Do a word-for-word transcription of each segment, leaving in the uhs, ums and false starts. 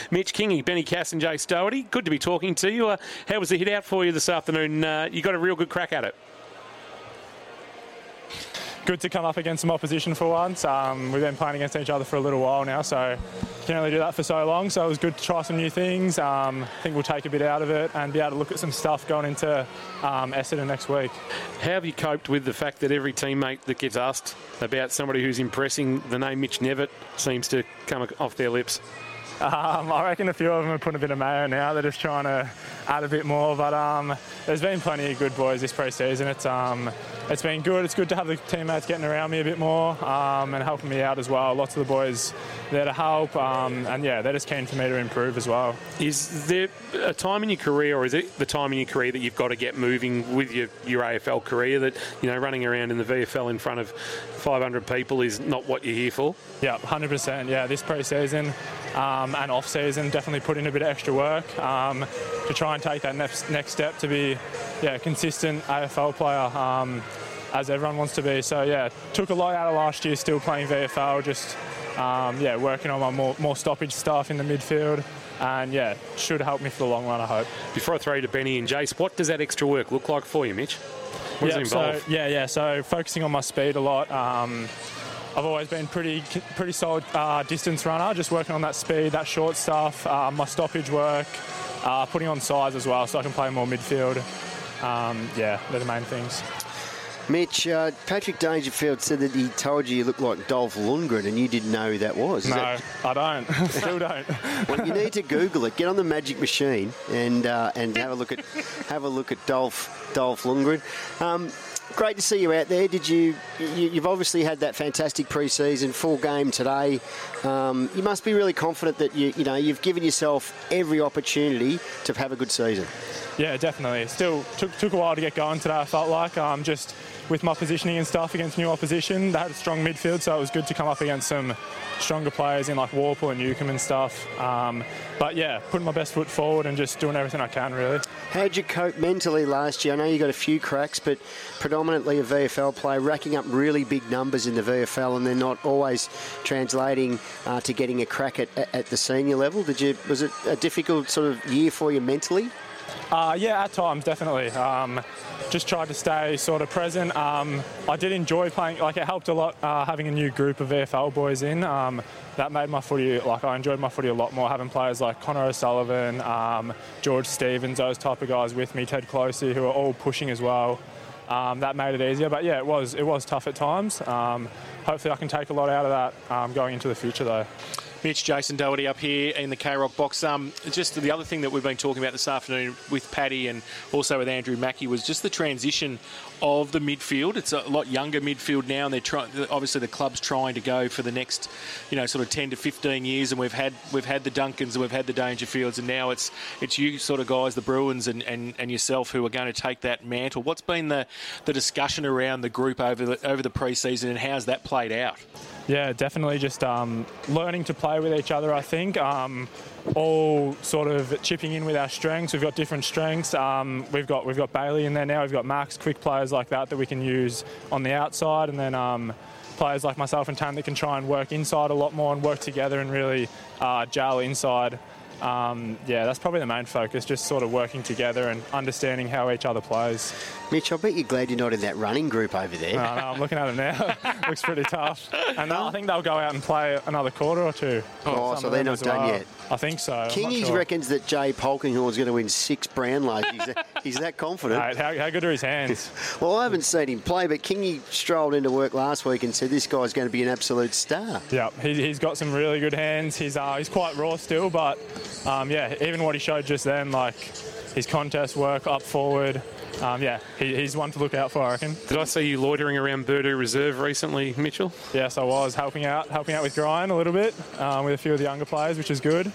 Mitch Kingy, Benny Cass and Jay Stowarty. Good to be talking to you. Uh, how was the hit out for you this afternoon? Uh, you got a real good crack at it. Good to come up against some opposition for once. Um, we've been playing against each other for a little while now, so you can only do that for so long. So it was good to try some new things. Um, I think we'll take a bit out of it and be able to look at some stuff going into um, Essendon next week. How have you coped with the fact that every teammate that gets asked about somebody who's impressing, the name Mitch Nevitt seems to come off their lips? Um, I reckon a few of them are putting a bit of mayo now. They're just trying to add a bit more. But um, there's been plenty of good boys this pre-season. It's um, it's been good. It's good to have the teammates getting around me a bit more um, and helping me out as well. Lots of the boys there to help. Um, and, yeah, they're just keen for me to improve as well. Is there a time in your career, or is it the time in your career that you've got to get moving with your, your A F L career, that, you know, running around in the V F L in front of five hundred people is not what you're here for? Yeah, one hundred percent. Yeah, this pre-season um, and off-season, definitely put in a bit of extra work um, to try and take that next, next step to be yeah, a consistent A F L player, um, as everyone wants to be. So, yeah, took a lot out of last year, still playing V F L, just um, yeah, working on my more, more stoppage stuff in the midfield. And, yeah, should help me for the long run, I hope. Before I throw you to Benny and Jace, what does that extra work look like for you, Mitch? What yeah, does it involve? So, yeah, yeah, so focusing on my speed a lot. Um, I've always been pretty pretty solid uh, distance runner, just working on that speed, that short stuff, uh, my stoppage work, uh, putting on size as well so I can play more midfield. Um, yeah, they're the main things. Mitch, uh, Patrick Dangerfield said that he told you you look like Dolph Lundgren and you didn't know who that was. Is no, that... I don't. Still don't. Well, you need to Google it. Get on the Magic Machine and uh, and have a look at have a look at Dolph Dolph Lundgren. Um, Great to see you out there. Did you, you? You've obviously had that fantastic pre-season, full game today. Um, you must be really confident that you, you know, you've given yourself every opportunity to have a good season. Yeah, definitely. Still took took a while to get going today. I felt like um, just with my positioning and stuff against new opposition, they had a strong midfield, so it was good to come up against some stronger players in like Warple and Newcombe and stuff. Um, but yeah, putting my best foot forward and just doing everything I can, really. How'd you cope mentally last year? I know you got a few cracks, but predominantly a V F L player, racking up really big numbers in the V F L, and they're not always translating uh, to getting a crack at, at the senior level. Did you? Was it a difficult sort of year for you mentally? Uh, yeah, at times, definitely. Um, just tried to stay sort of present. Um, I did enjoy playing, like it helped a lot uh, having a new group of V F L boys in. Um, that made my footy, like I enjoyed my footy a lot more, having players like Connor O'Sullivan, um, George Stevens, those type of guys with me, Ted Closey, who are all pushing as well. Um, that made it easier, but yeah, it was it was tough at times. Um, hopefully I can take a lot out of that um, going into the future though. Mitch, Jason Doherty up here in the K-Rock box. Um, just the other thing that we've been talking about this afternoon with Paddy and also with Andrew Mackie was just the transition of the midfield. It's a lot younger midfield now, and they're trying. Obviously, the club's trying to go for the next, you know, sort of ten to fifteen years. And we've had we've had the Duncans and we've had the Dangerfields, and now it's it's you sort of guys, the Bruins and, and, and yourself, who are going to take that mantle. What's been the, the discussion around the group over the over the pre-season, and how's that played out? Yeah, definitely just um, learning to play with each other, I think. Um, all sort of chipping in with our strengths. We've got different strengths. Um, we've got we've got Bailey in there now. We've got Max, quick players like that that we can use on the outside, and then um, players like myself and Tam that can try and work inside a lot more and work together and really uh, gel inside. Um, yeah, that's probably the main focus, just sort of working together and understanding how each other plays. Mitch, I bet you're glad you're not in that running group over there. No, no, I'm looking at them now. Looks pretty tough. And I think they'll go out and play another quarter or two. Oh, so they're not done well. yet. I think so. Kingy sure. reckons that Jay Polkinghorn is going to win six Brownlows. He's, that, he's that confident. Mate, how, how good are his hands? Well, I haven't seen him play, but Kingy strolled into work last week and said this guy's going to be an absolute star. Yeah, he, he's got some really good hands. He's uh, he's quite raw still, but um, yeah, even what he showed just then, like his contest work up forward. Um, yeah, he, he's one to look out for, I reckon. Did I see you loitering around Burdu Reserve recently, Mitchell? Yes, I was helping out, helping out with Grind a little bit um, with a few of the younger players, which is good.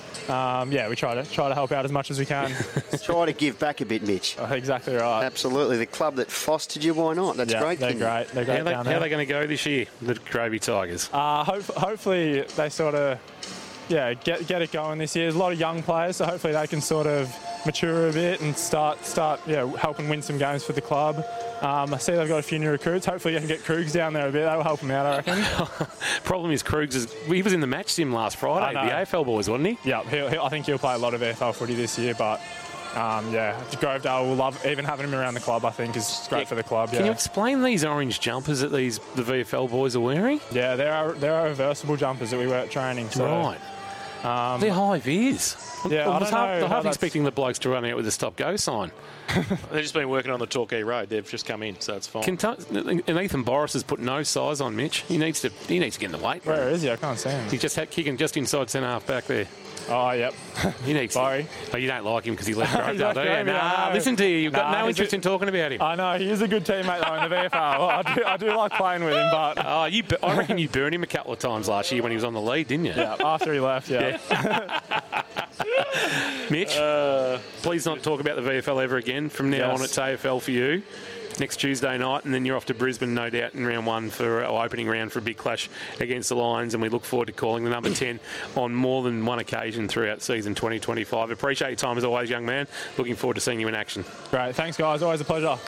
Um, yeah, we try to try to help out as much as we can. Try to give back a bit, Mitch. Oh, exactly right. Absolutely. The club that fostered you, why not? That's yeah, great. They're great. They're great. How, they, down how there. are they going to go this year, the Gravy Tigers? Uh, hope, hopefully they sort of yeah, get get it going this year. There's a lot of young players, so hopefully they can sort of mature a bit and start start yeah helping win some games for the club. Um, I see they've got a few new recruits. Hopefully you can get Krug's down there a bit. That will help him out, I reckon. Problem is, Krug's is, he was in the match sim last Friday, the A F L boys, wasn't he? Yeah, he'll, he'll, I think he'll play a lot of A F L footy this year, but um, yeah, Grovedale will love even having him around the club. I think is great yeah. for the club. Can yeah. you explain these orange jumpers that these the V F L boys are wearing? Yeah, there are there are reversible jumpers that we wear at training. So, right. Um, They're high vis. Yeah, I I was don't half, know half how expecting the blokes to run out with a stop-go sign. They've just been working on the Torquay Road. They've just come in, so it's fine. Kentu- and Ethan Boris has put no size on Mitch. He needs to he needs to get in the weight. Where is he? I can't see him. He's just had, kicking just inside centre half back there. Oh, yep. He needs Sorry. To, oh, you don't like him because he left Grovedale, left do you? Grovedale, Nah, no. listen to you. You've got Nah, no he's interest a- in talking about him. I know, he is a good teammate, though, in the V F L. I do, I do like playing with him, but... Oh, you, bu- I reckon you burned him a couple of times last year when he was on the lead, didn't you? Yeah, after he left, yeah. yeah. Mitch, uh, please not talk about the V F L ever again. From now Yes. on, it's A F L for you. Next Tuesday night, and then you're off to Brisbane, no doubt, in round one for our opening round for a big clash against the Lions, and we look forward to calling the number ten on more than one occasion throughout season twenty twenty-five. Appreciate your time as always, young man. Looking forward to seeing you in action. Great, thanks, guys. Always a pleasure.